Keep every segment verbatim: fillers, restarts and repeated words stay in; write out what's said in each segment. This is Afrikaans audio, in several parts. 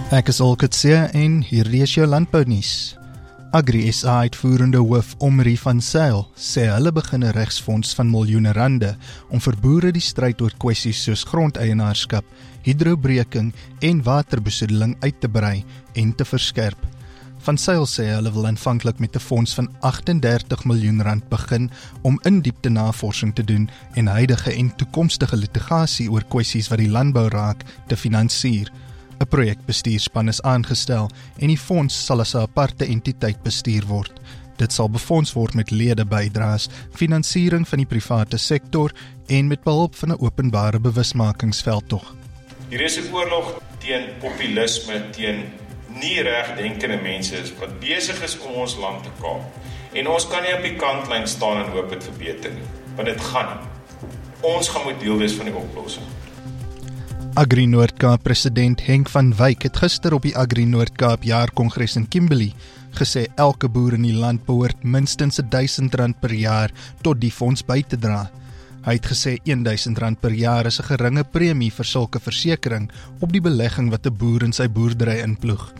Ek is Olkutse en hierdie is jou landbounuus. Agri S A uitvoerende hoof Omri van Zyl sê hulle begin 'n regsfonds van miljoene rande om vir boere die stryd oor kwessies soos grondeienaarskap, hidrobreking en waterbesoedeling uit te brei en te verskerp. Van Zyl sê hulle wil aanvanklik met 'n fonds van agt en dertig miljoen rand begin om in-diepte navorsing te doen en huidige en toekomstige litigasie oor kwessies wat die landbou raak te finansier. 'n Projekbestuurspan is aangestel en die fonds sal as 'n aparte entiteit bestuur word. Dit sal befonds word met lede-bydraes, finansiering van die private sektor en met behulp van 'n openbare bewusmakingsveldtog. Hier is 'n oorlog teen populisme, teen nie regdenkende mense is wat besig is om ons land te kaap. En ons kan nie op die kantlyn staan en hoop dit verbeter nie, want dit gaan nie. Ons gaan moet deel wees van die oplossing. Agri Noord-Kaap president Henk van Wyk het gister op die Agri Noord-Kaap jaarkongres in Kimberley gesê elke boer in die land behoort minstens duisend rand per jaar tot die fonds by te dra. Hy het gesê duisend rand per jaar is 'n geringe premie vir sulke versekering op die belegging wat 'n boer in sy boerdery inploeg.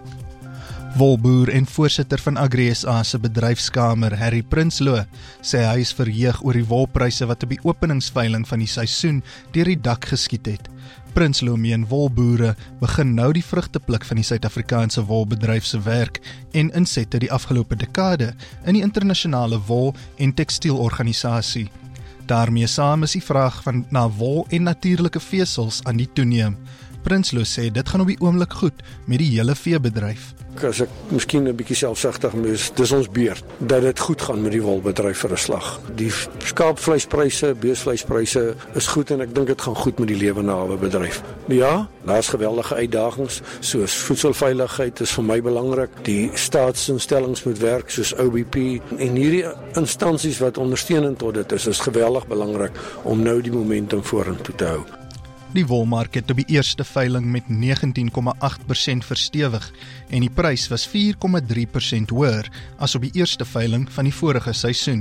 Wolboer en voorsitter van Agri S A se bedryfskamer, Harry Prinsloo, sê hy is verheug oor die wolpryse wat op die openingsveiling van die seisoen deur die dak geskiet het. Prinsloo meen wolboere begin nou die vrugte pluk van die Suid-Afrikaanse wolbedryf se werk en insette die afgelope dekade in die internasionale wol- en tekstielorganisasie. Daarmee saam is die vraag van na wol en natuurlike vesels aan die toeneem. Prinsloo sê dit gaan op die oomblik goed met die hele veebedryf. As ek miskien 'n bietjie selfsugtig is, dis ons beurt dat dit goed gaan met die wolbedryf vir 'n slag. Die skaapvleispryse, beesvleispryse is goed en ek dink dit gaan goed met die lewende hawe bedryf. Ja, daar's geweldige uitdagings soos voedselveiligheid is vir my belangrik. Die staatsinstellings moet werk soos O B P en hierdie instansies wat ondersteunend tot dit is, is geweldig belangrik om nou die momentum vorentoe te hou. Die wolmark het op die eerste veiling met negentien komma agt persent verstewig en die prys was vier komma drie persent hoër as op die eerste veiling van die vorige seisoen.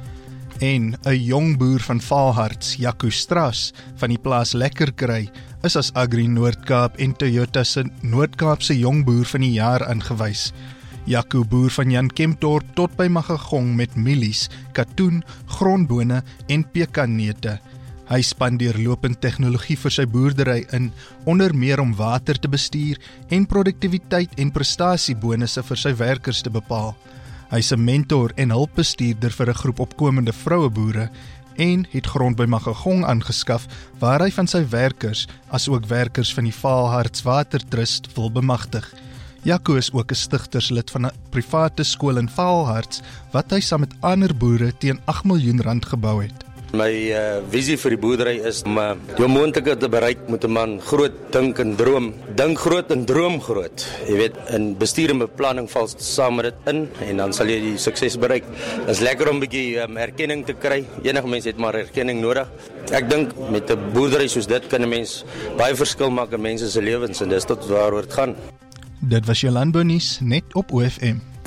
En 'n jong boer van Vaalharts, Jaco Strass, van die plaas Lekkerkry, is as Agri Noord-Kaap en Toyota se Noord-Kaapse jong boer van die jaar aangewys. Jaco boer van Jan Kempdorp tot by Magagong met mielies, katoen, grondbone en pekanneute. Hy spandeer lopend tegnologie vir sy boerdery in, onder meer om water te bestuur en produktiwiteit en prestasiebonusse vir sy werkers te bepaal. Hy is 'n mentor en hulpbestuurder vir 'n groep opkomende vroueboere en het grond by Magagong aangeskaf waar hy van sy werkers as ook werkers van die Vaalharts Watertrust wil bemagtig. Jaco is ook 'n stigterslid van 'n private skool in Vaalharts wat hy saam met ander boere teen agt miljoen rand gebou het. My uh, visie vir die boerdery is om uh, die onmoontlike te bereik met 'n man groot dink en droom. Dink groot en droom groot. Jy weet, in bestuur en beplanning val saam met dit in en dan sal jy die sukses bereik. Dit is lekker om 'n bietjie um, erkenning te kry. Enige mens het maar erkenning nodig. Ek dink met 'n boerdery soos dit kan 'n mens baie verskil maak in mense se lewens en dis tot waaroor dit gaan. Dit was jou landbounuus net op O F M.